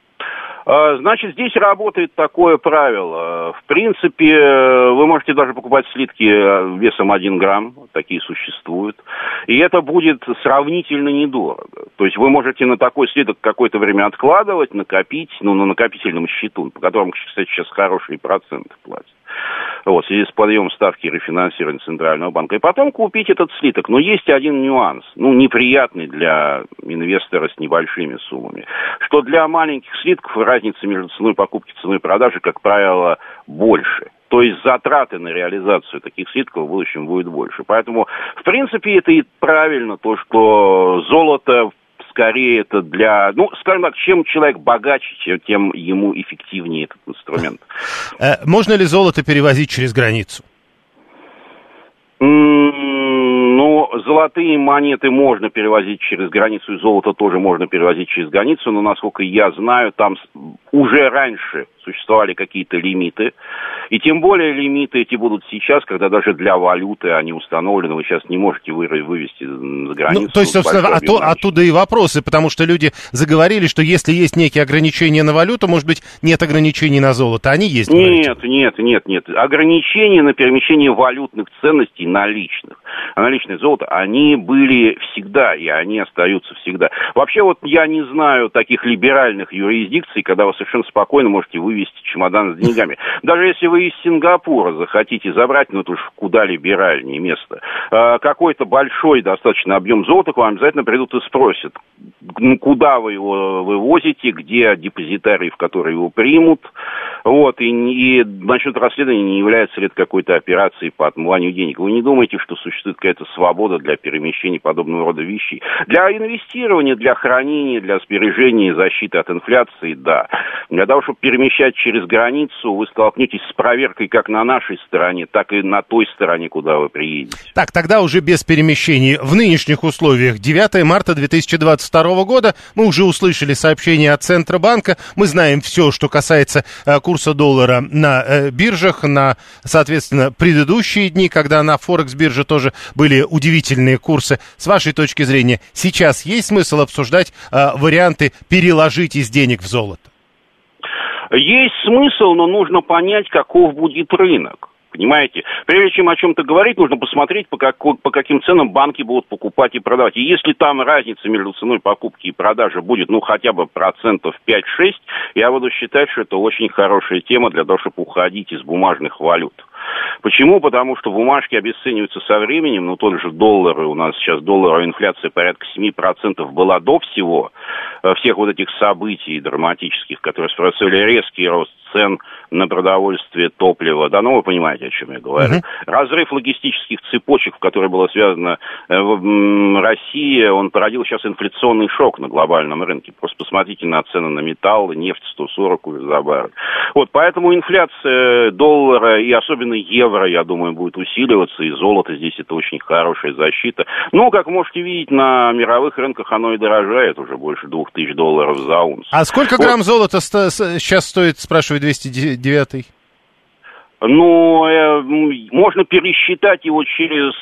Значит, здесь работает такое правило. В принципе, вы можете даже покупать слитки весом один грамм, такие существуют, и это будет сравнительно недорого. То есть вы можете на такой слиток какое-то время откладывать, накопить, ну, на накопительном счету, по которому, кстати, сейчас хорошие проценты платят. Вот, в связи с подъемом ставки рефинансирования Центрального банка. И потом купить этот слиток. Но есть один нюанс, ну, неприятный для инвестора с небольшими суммами, что для маленьких слитков разница между ценой покупки и ценой продажи, как правило, больше. То есть затраты на реализацию таких слитков в будущем будет больше. Поэтому, в принципе, это и правильно, то, что золото скорее это для... Ну, скажем так, чем человек богаче, тем ему эффективнее этот инструмент. Можно ли золото перевозить через границу? Ну, золотые монеты можно перевозить через границу, и золото тоже можно перевозить через границу, но, насколько я знаю, там уже раньше существовали какие-то лимиты, и тем более лимиты эти будут сейчас, когда даже для валюты они установлены, вы сейчас не можете вы, вывести за границу. Ну, то есть, собственно, оту, оттуда и вопросы, потому что люди заговорили, что если есть некие ограничения на валюту, может быть, нет ограничений на золото, они есть? Нет, говорите? нет, нет, нет. Ограничения на перемещение валютных ценностей наличных, а наличное золото, они были всегда, и они остаются всегда. Вообще, вот я не знаю таких либеральных юрисдикций, когда вы совершенно спокойно можете вывести чемодан с деньгами. Даже если вы из Сингапура захотите забрать, ну это уж куда либеральнее место, э, какой-то большой достаточно объем золота, к вам обязательно придут и спросят, ну, куда вы его вывозите, где депозитарий, в который его примут, вот, и, и начнут расследование, не является ли это какой-то операцией по отмыванию денег. Вы не думаете, что существует какая-то свобода для перемещения подобного рода вещей? Для инвестирования, для хранения, для сбережения и защиты от инфляции, да. Для того, чтобы перемещать через границу, вы столкнетесь с проверкой как на нашей стороне, так и на той стороне, куда вы приедете. Так, тогда уже без перемещений. В нынешних условиях девятое марта две тысячи двадцать второго года мы уже услышали сообщение от Центробанка. Мы знаем все, что касается э, курса доллара на э, биржах, на, соответственно, предыдущие дни, когда на Форекс-бирже тоже были удивительные курсы. С вашей точки зрения, сейчас есть смысл обсуждать э, варианты переложить из денег в золото? Есть смысл, но нужно понять, каков будет рынок. Понимаете? Прежде чем о чем-то говорить, нужно посмотреть, по, какой, по каким ценам банки будут покупать и продавать. И если там разница между ценой покупки и продажи будет, ну, хотя бы процентов пять-шесть, я буду считать, что это очень хорошая тема для того, чтобы уходить из бумажных валют. Почему? Потому что бумажки обесцениваются со временем, ну, тот же доллар, у нас сейчас долларовая инфляция порядка семь процентов была до всего, всех вот этих событий драматических, которые спровоцировали резкий рост цен на продовольствие, топливо, да, ну вы понимаете, о чем я говорю. Uh-huh. Разрыв логистических цепочек, в которой была связана э, Россия, он породил сейчас инфляционный шок на глобальном рынке. Просто посмотрите на цены на металлы, нефть сто сорок уже за баррель. Вот, поэтому инфляция доллара и особенно евро, я думаю, будет усиливаться, и золото здесь это очень хорошая защита. Ну, как можете видеть, на мировых рынках оно и дорожает, уже больше двух тысяч долларов за унцию. А сколько грамм вот. золота ст- сейчас стоит, спрашивает двести девятый? Ну, э, можно пересчитать его через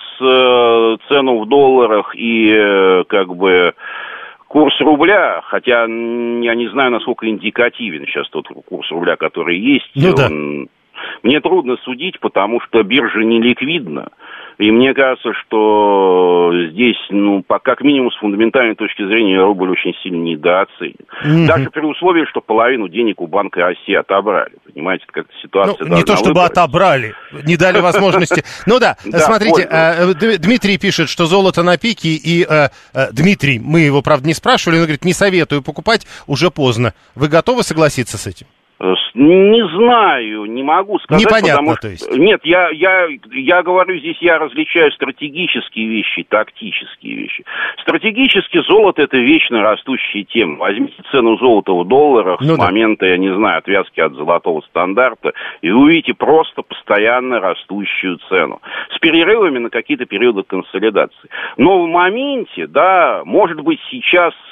э, цену в долларах и э, как бы курс рубля, хотя я не знаю, насколько индикативен сейчас тот курс рубля, который есть. Ну, да. Он... Мне трудно судить, потому что биржа не ликвидна. И мне кажется, что здесь, ну, по, как минимум, с фундаментальной точки зрения, рубль очень сильно недооценен. Mm-hmm. Даже при условии, что половину денег у Банка России отобрали. Понимаете, это как-то ситуация... Ну, не то, чтобы выбрать. Отобрали, не дали возможности. Ну да, смотрите, Дмитрий пишет, что золото на пике, и Дмитрий, мы его, правда, не спрашивали, он говорит, не советую покупать, уже поздно. Вы готовы согласиться с этим? Не знаю, не могу сказать. Непонятно, потому что... то есть? Нет, я, я, я говорю, здесь я различаю стратегические вещи и тактические вещи. Стратегически золото – это вечно растущая тема. Возьмите цену золота в долларах ну, с да. момента, я не знаю, отвязки от золотого стандарта, и вы увидите просто постоянно растущую цену. С перерывами на какие-то периоды консолидации. Но в моменте, да, может быть сейчас э,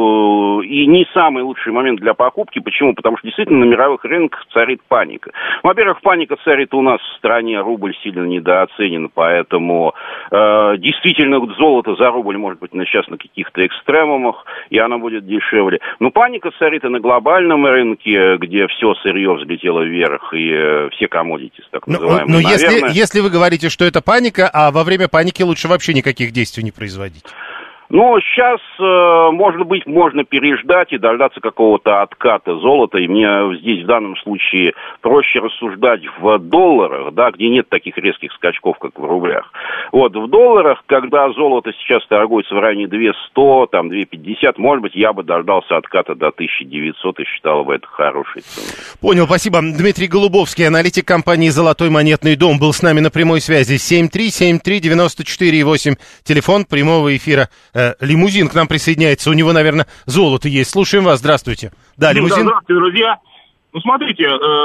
э, и не самый лучший момент для покупки. Почему? Потому что действительно на мировых рынках царит паника. Во-первых, паника царит у нас в стране, рубль сильно недооценен, поэтому э, действительно золото за рубль может быть сейчас на каких-то экстремумах, и оно будет дешевле. Но паника царит и на глобальном рынке, где все сырье взлетело вверх, и э, все коммодитис, так называемые. Но, но если, если вы говорите, что это паника, а во время паники лучше вообще никаких действий не производить. Ну, сейчас, э, может быть, можно переждать и дождаться какого-то отката золота. И мне здесь в данном случае проще рассуждать в долларах, да, где нет таких резких скачков, как в рублях. Вот, в долларах, когда золото сейчас торгуется в районе две сто, там, две пятьдесят, может быть, я бы дождался отката до тысяча девятьсот и считал бы это хорошей ценой. Понял, спасибо. Дмитрий Голубовский, аналитик компании «Золотой монетный дом», был с нами на прямой связи. семь три семь три девяносто четыре восемь, телефон прямого эфира. Лимузин к нам присоединяется, у него, наверное, золото есть. Слушаем вас, здравствуйте. Да, Лимузин. Да, здравствуйте, друзья. Ну, смотрите,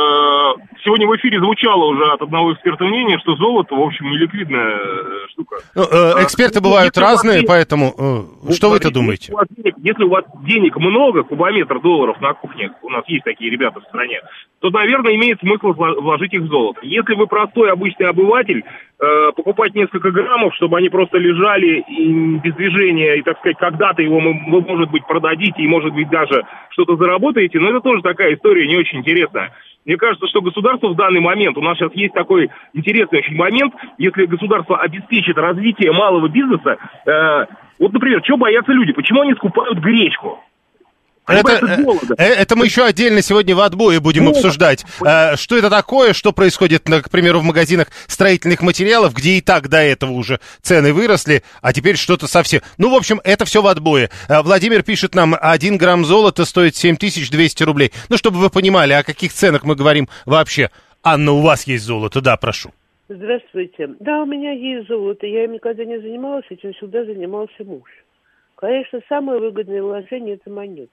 сегодня в эфире звучало уже от одного эксперта мнение, что золото, в общем, неликвидная штука. Ну, эксперты бывают если разные, денег, поэтому ну, что вы-то думаете? Если у, вас денег, если у вас денег много, кубометр долларов на кухне, у нас есть такие ребята в стране, то, наверное, имеет смысл вложить их в золото. Если вы простой обычный обыватель, покупать несколько граммов, чтобы они просто лежали без движения, и, так сказать, когда-то его вы, может быть, продадите, и, может быть, даже что-то заработаете, но это тоже такая история не очень интересная. Мне кажется, что государство в данный момент, у нас сейчас есть такой интересный очень момент, если государство обеспечит развитие малого бизнеса, э, вот, например, чего боятся люди, почему они скупают гречку? Это, это мы еще отдельно сегодня в отбое будем ну, обсуждать. А, что это такое, что происходит, к примеру, в магазинах строительных материалов, где и так до этого уже цены выросли, а теперь что-то совсем... Ну, в общем, это все в отбое. А, Владимир пишет нам, один грамм золота стоит семь тысяч двести рублей. Ну, чтобы вы понимали, о каких ценах мы говорим вообще. Анна, у вас есть золото, да, прошу. Здравствуйте. Да, у меня есть золото. Я им никогда не занималась, этим всегда занимался муж. Конечно, самое выгодное вложение – это монеты.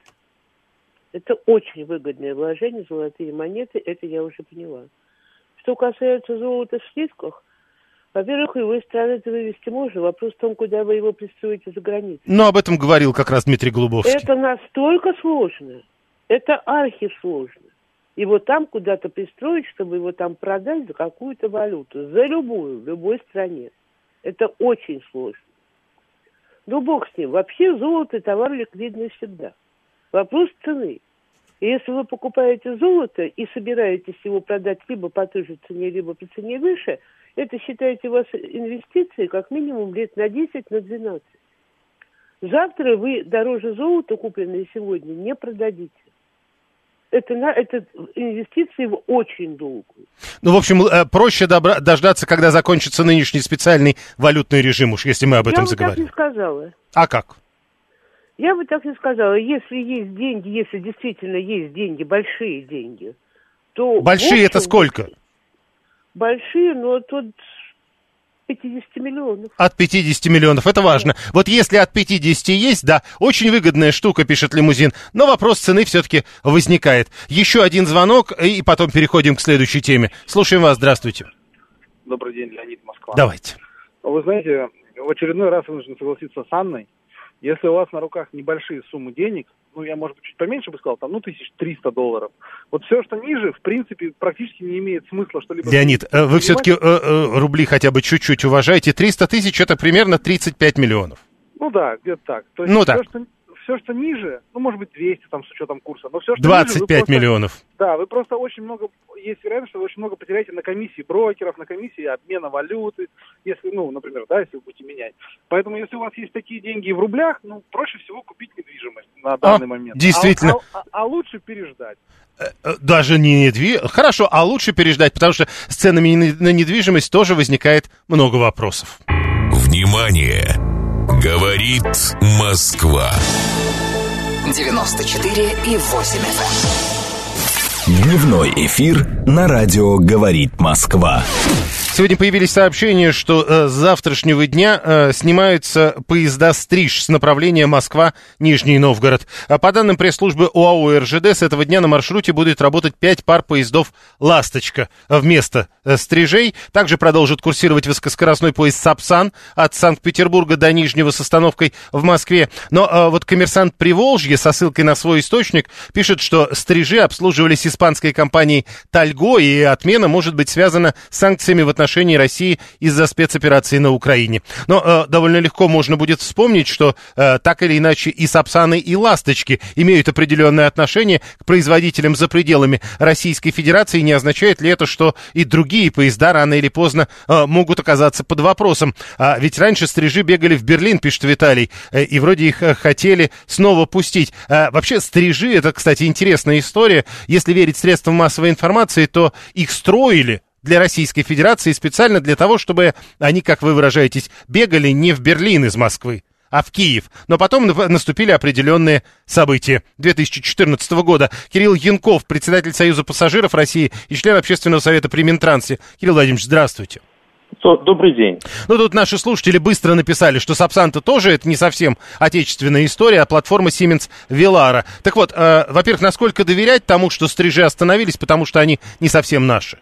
Это очень выгодное вложение, золотые монеты, это я уже поняла. Что касается золота в слитках, во-первых, его из страны вывести можно. Вопрос в том, куда вы его пристроите за границей. Ну, об этом говорил как раз Дмитрий Голубовский. Это настолько сложно, это архисложно. Его там куда-то пристроить, чтобы его там продать за какую-то валюту, за любую, в любой стране. Это очень сложно. Ну, бог с ним. Вообще золото – товар ликвидный всегда. Вопрос цены. И если вы покупаете золото и собираетесь его продать либо по той же цене, либо по цене выше, это, считайте, у вас инвестиции как минимум лет на десять, на двенадцать. Завтра вы дороже золота, купленное сегодня, не продадите. Это, на, это инвестиции в очень долгую. Ну, в общем, проще добра, дождаться, когда закончится нынешний специальный валютный режим, уж если мы об этом заговорим. Я бы так не сказала. А как? Я бы так не сказала. Если есть деньги, если действительно есть деньги, большие деньги, то... Большие общем, это сколько? Большие, но тут пятьдесят миллионов. От пятидесяти миллионов, это важно. Вот если от пятидесяти есть, да, очень выгодная штука, пишет Лимузин, но вопрос цены все-таки возникает. Еще один звонок, и потом переходим к следующей теме. Слушаем вас, здравствуйте. Добрый день, Леонид, Москва. Давайте. Вы знаете, в очередной раз нужно согласиться с Анной. Если у вас на руках небольшие суммы денег, ну, я, может быть, чуть поменьше бы сказал, там, ну, тысяч триста долларов. Вот все, что ниже, в принципе, практически не имеет смысла что-либо... Леонид, вы все-таки э, э, рубли хотя бы чуть-чуть уважаете. триста тысяч — это примерно тридцать пять миллионов. Ну да, где-то так. То есть ну все, так. Что, все, что ниже, ну, может быть, двести там с учетом курса, но все, что двадцать пять ниже, миллионов. Да, вы просто очень много, есть вероятность, что вы очень много потеряете на комиссии брокеров, на комиссии обмена валюты, если, ну, например, да, если вы будете менять. Поэтому, если у вас есть такие деньги в рублях, ну, проще всего купить недвижимость на данный а, момент. Действительно. А, а, а, а лучше переждать. Даже не недвижимость. Хорошо, а лучше переждать, потому что с ценами на недвижимость тоже возникает много вопросов. Внимание! Говорит Москва. девяносто четыре и восемь эф эм. Дневной эфир на радио «Говорит Москва». Сегодня появились сообщения, что э, с завтрашнего дня э, снимаются поезда «Стриж» с направления Москва-Нижний Новгород. По данным пресс-службы ОАО эр жэ дэ, с этого дня на маршруте будет работать пять пар поездов «Ласточка» вместо э, «Стрижей». Также продолжит курсировать высокоскоростной поезд «Сапсан» от Санкт-Петербурга до Нижнего с остановкой в Москве. Но э, вот «Коммерсант Приволжья» со ссылкой на свой источник пишет, что «Стрижи» обслуживались испанской компанией «Тальго», и отмена может быть связана с санкциями в отношении России из-за спецоперации на Украине. Но э, довольно легко можно будет вспомнить, что э, так или иначе и «Сапсаны», и «Ласточки» имеют определенное отношение к производителям за пределами Российской Федерации. Не означает ли это, что и другие поезда рано или поздно э, могут оказаться под вопросом? А ведь раньше «Стрижи» бегали в Берлин, пишет Виталий, э, и вроде их э, хотели снова пустить. А, вообще «Стрижи» — это, кстати, интересная история. Если верить средствам массовой информации, то их строили для Российской Федерации специально для того, чтобы они, как вы выражаетесь, бегали не в Берлин из Москвы, а в Киев. Но потом наступили определенные события две тысячи четырнадцатого года. Кирилл Янков, председатель Союза пассажиров России и член Общественного совета при Минтрансе. Кирилл Владимирович, здравствуйте. Добрый день. Ну, тут наши слушатели быстро написали, что Сапсан-то тоже это не совсем отечественная история, а платформа Siemens Velara. Так вот, э, во-первых, насколько доверять тому, что «Стрижи» остановились, потому что они не совсем наши?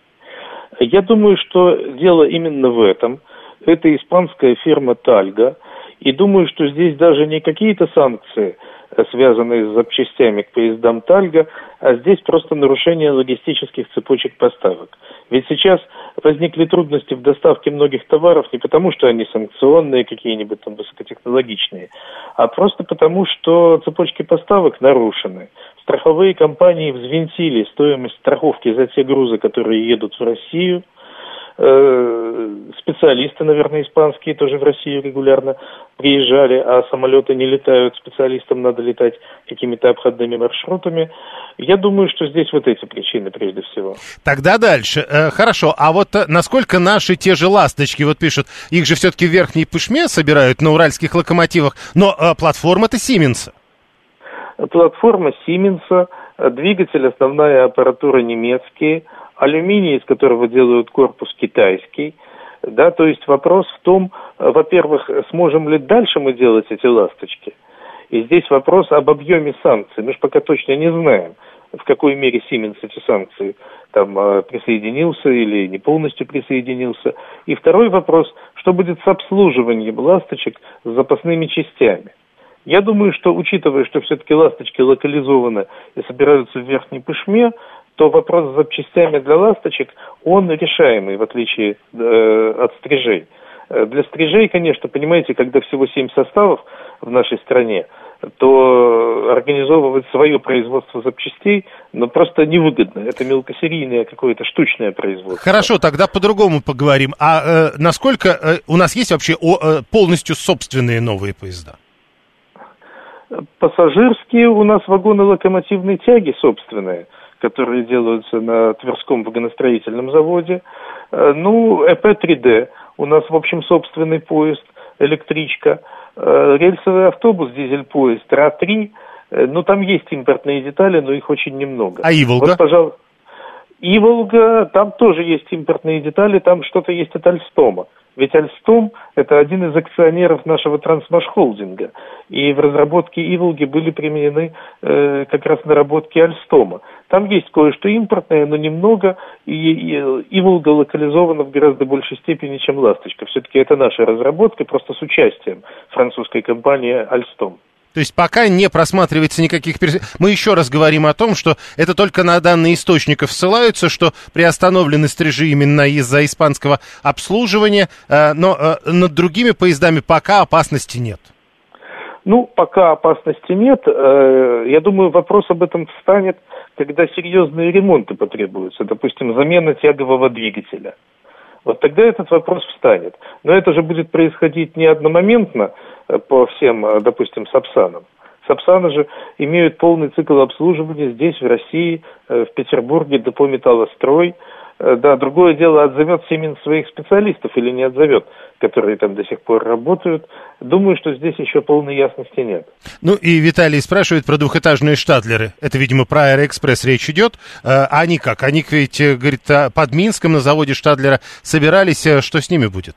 Я думаю, что дело именно в этом. Это испанская фирма «Тальго». И думаю, что здесь даже не какие-то санкции, связанные с запчастями к поездам «Тальго», а здесь просто нарушение логистических цепочек поставок. Ведь сейчас возникли трудности в доставке многих товаров не потому, что они санкционные, какие-нибудь там высокотехнологичные, а просто потому, что цепочки поставок нарушены. Страховые компании взвинтили стоимость страховки за те грузы, которые едут в Россию. Специалисты, наверное, испанские тоже в Россию регулярно приезжали, а самолеты не летают, специалистам надо летать какими-то обходными маршрутами. Я думаю, что здесь вот эти причины прежде всего. Тогда дальше. Э, хорошо, а вот насколько наши те же «Ласточки», вот пишут, их же все-таки в Верхней Пышме собирают на уральских локомотивах, но э, платформа-то Сименса. Платформа Сименса, двигатель, основная аппаратура немецкие, алюминий, из которого делают корпус, китайский. Да, то есть вопрос в том, во-первых, сможем ли дальше мы делать эти «Ласточки? И здесь вопрос об объеме санкций. Мы же пока точно не знаем, в какой мере Siemens эти санкции там присоединился или не полностью присоединился. И второй вопрос, что будет с обслуживанием «Ласточек» с запасными частями. Я думаю, что, учитывая, что все-таки «Ласточки» локализованы и собираются в Верхней Пышме, то вопрос с запчастями для «Ласточек», он решаемый, в отличие э, от «Стрижей». Для «Стрижей», конечно, понимаете, когда всего семь составов в нашей стране, то организовывать свое производство запчастей, ну, просто невыгодно. Это мелкосерийное какое-то штучное производство. Хорошо, тогда по-другому поговорим. А э, насколько э, у нас есть вообще о, э, полностью собственные новые поезда? Пассажирские у нас вагоны локомотивной тяги собственные, которые делаются на Тверском вагоностроительном заводе. Ну, э пэ три дэ у нас, в общем, собственный поезд, электричка. Рельсовый автобус, дизель-поезд ра три. Ну, там есть импортные детали, но их очень немного. А «Иволга»? Вот, пожалуйста. Иволга, там тоже есть импортные детали, там что-то есть от Альстома. Ведь Альстом – это один из акционеров нашего Трансмашхолдинга. И в разработке Иволги были применены э, как раз наработки Альстома. Там есть кое-что импортное, но немного, и, и Иволга локализована в гораздо большей степени, чем Ласточка. Все-таки это наша разработка, просто с участием французской компании Альстом. То есть пока не просматривается никаких... Перс... Мы еще раз говорим о том, что это только на данные источников ссылаются, что приостановлены стрижи именно из-за испанского обслуживания, но над другими поездами пока опасности нет. Ну, пока опасности нет. Я думаю, вопрос об этом встанет, когда серьезные ремонты потребуются. Допустим, замена тягового двигателя. Вот тогда этот вопрос встанет. Но это же будет происходить не одномоментно по всем, допустим, Сапсанам. Сапсаны же имеют полный цикл обслуживания здесь, в России, в Петербурге, депо «Металлострой». Да, другое дело, отзовет Сименс своих специалистов или не отзовет, которые там до сих пор работают. Думаю, что здесь еще полной ясности нет. Ну и Виталий спрашивает про двухэтажные штадлеры. Это, видимо, про Аэроэкспресс речь идет. А они как? Они ведь, говорит, под Минском на заводе Штадлера собирались. Что с ними будет?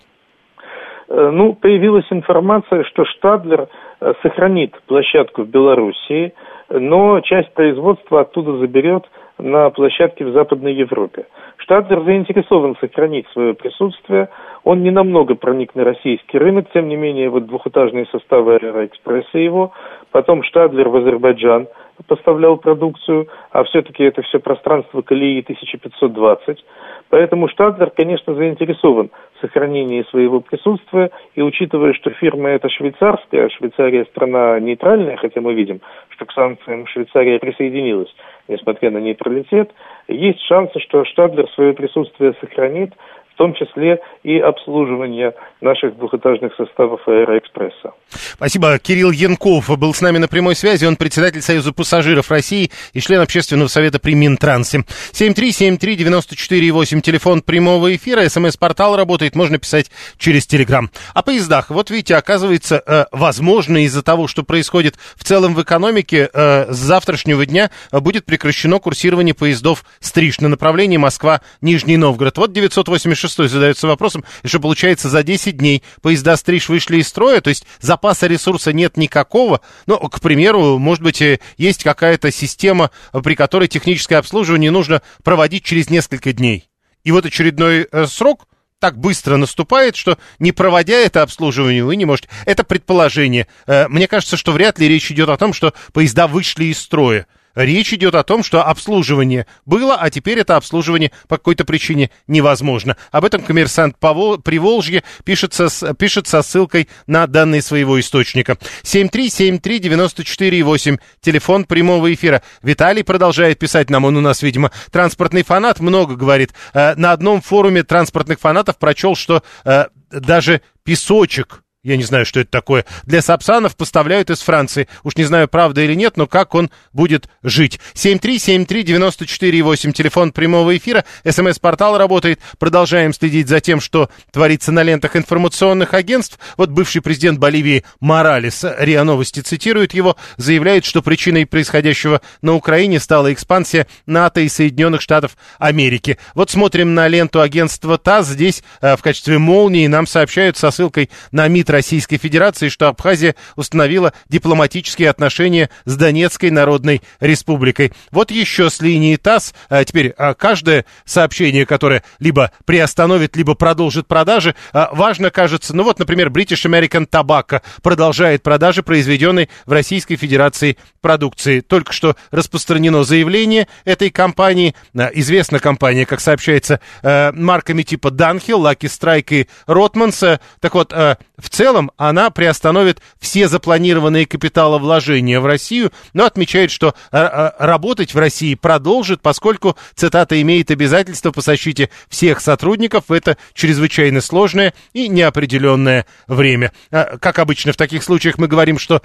Ну, появилась информация, что Штадлер сохранит площадку в Белоруссии, но часть производства оттуда заберет на площадке в Западной Европе. Штадлер заинтересован сохранить свое присутствие. Он не намного проник на российский рынок, тем не менее, вот двухэтажные составы Аэроэкспресса его. Потом Штадлер в Азербайджан поставлял продукцию, а все-таки это все пространство колеи тысяча пятьсот двадцать. Поэтому Штадлер, конечно, заинтересован в сохранении своего присутствия, и учитывая, что фирма эта швейцарская, а Швейцария страна нейтральная, хотя мы видим, что к санкциям Швейцария присоединилась, несмотря на нейтралитет, есть шансы, что Штадлер свое присутствие сохранит, в том числе и обслуживание наших двухэтажных составов Аэроэкспресса. Спасибо. Кирилл Янков был с нами на прямой связи. Он председатель Союза пассажиров России и член общественного совета при Минтрансе. семь три семь три девять четыре восемь, телефон прямого эфира. СМС-портал работает, можно писать через Телеграм. О поездах. Вот видите, оказывается, э, возможно, из-за того, что происходит в целом в экономике, э, с завтрашнего дня будет прекращено курсирование поездов «Стриж» на направлении Москва-Нижний Новгород. Вот девятьсот восемьдесят шестой задается вопросом, что получается за десять дней поезда «Стриж» вышли из строя, то есть запаса ресурса нет никакого. Ну, к примеру, может быть, есть какая-то система, при которой техническое обслуживание нужно проводить через несколько дней. И вот очередной э, срок так быстро наступает, что не проводя это обслуживание, вы не можете. Это предположение. Э, мне кажется, что вряд ли речь идет о том, что поезда вышли из строя. Речь идет о том, что обслуживание было, а теперь это обслуживание по какой-то причине невозможно. Об этом «Коммерсант Приволжья» пишет со, пишет со ссылкой на данные своего источника. семь три семь три девять четыре восемь, телефон прямого эфира. Виталий продолжает писать нам, он у нас, видимо, транспортный фанат, много говорит. Э, на одном форуме транспортных фанатов прочел, что э, даже песочек, я не знаю, что это такое, для сапсанов поставляют из Франции. Уж не знаю, правда или нет, но как он будет жить. семь три семь три девять четыре восемь, телефон прямого эфира, СМС-портал работает. Продолжаем следить за тем, что творится на лентах информационных агентств. Вот бывший президент Боливии Моралес, РИА Новости цитирует его, заявляет, что причиной происходящего на Украине стала экспансия НАТО и Соединенных Штатов Америки. Вот смотрим на ленту агентства ТАСС. Здесь э, в качестве молнии нам сообщают со ссылкой на МИД Российской Федерации, что Абхазия установила дипломатические отношения с Донецкой Народной Республикой. Вот еще с линии ТАСС. А теперь а, каждое сообщение, которое либо приостановит, либо продолжит продажи, а, важно, кажется. Ну вот, например, British American Tobacco продолжает продажи произведенной в Российской Федерации продукции. Только что распространено заявление этой компании. А, известна компания, как сообщается, а, марками типа Dunhill, Lucky Strike и Rothmans. Так вот, а, в целом В целом она приостановит все запланированные капиталовложения в Россию, но отмечает, что работать в России продолжит, поскольку, цитата, имеет обязательство по защите всех сотрудников в это чрезвычайно сложное и неопределенное время. Как обычно в таких случаях мы говорим, что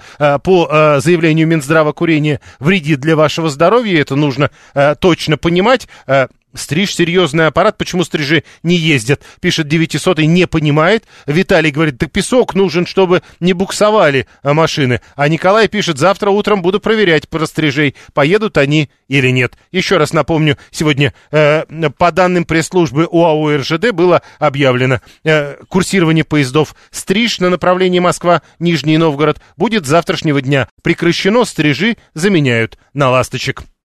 по заявлению Минздрава курение вредит для вашего здоровья, это нужно точно понимать. Стриж серьезный аппарат, почему стрижи не ездят? Пишет девятисотый, не понимает. Виталий говорит, так песок нужен, чтобы не буксовали машины. А Николай пишет, завтра утром буду проверять про стрижей, поедут они или нет. Еще раз напомню, сегодня э, по данным пресс-службы ОАО РЖД было объявлено, э, курсирование поездов Стриж на направлении Москва-Нижний Новгород будет с завтрашнего дня. Прекращено, стрижи заменяют на ласточек.